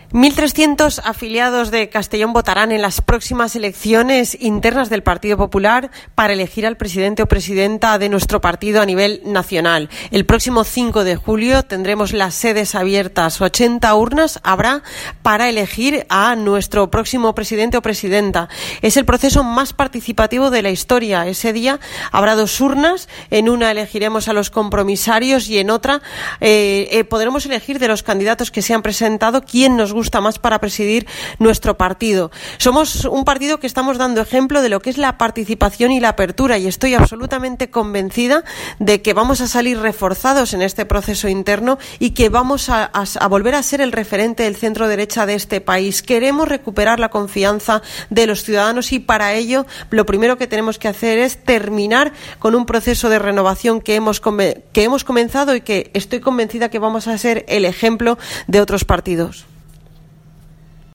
1.300 afiliados de Castellón votarán en las próximas elecciones internas del Partido Popular para elegir al presidente o presidenta de nuestro partido a nivel nacional. El próximo 5 de julio tendremos las sedes abiertas. 80 urnas habrá para elegir a nuestro próximo presidente o presidenta. Es el proceso más participativo de la historia. Ese día habrá 2 urnas. En una elegiremos a los compromisarios y en otra podremos elegir de los candidatos que se han presentado quién nos gusta más para presidir nuestro partido. Somos un partido que estamos dando ejemplo de lo que es la participación y la apertura, y estoy absolutamente convencida de que vamos a salir reforzados en este proceso interno y que vamos a volver a ser el referente del centro derecha de este país. Queremos recuperar la confianza de los ciudadanos y para ello lo primero que tenemos que hacer es terminar con un proceso de renovación que hemos comenzado y que estoy convencida que vamos a ser el ejemplo de otros partidos.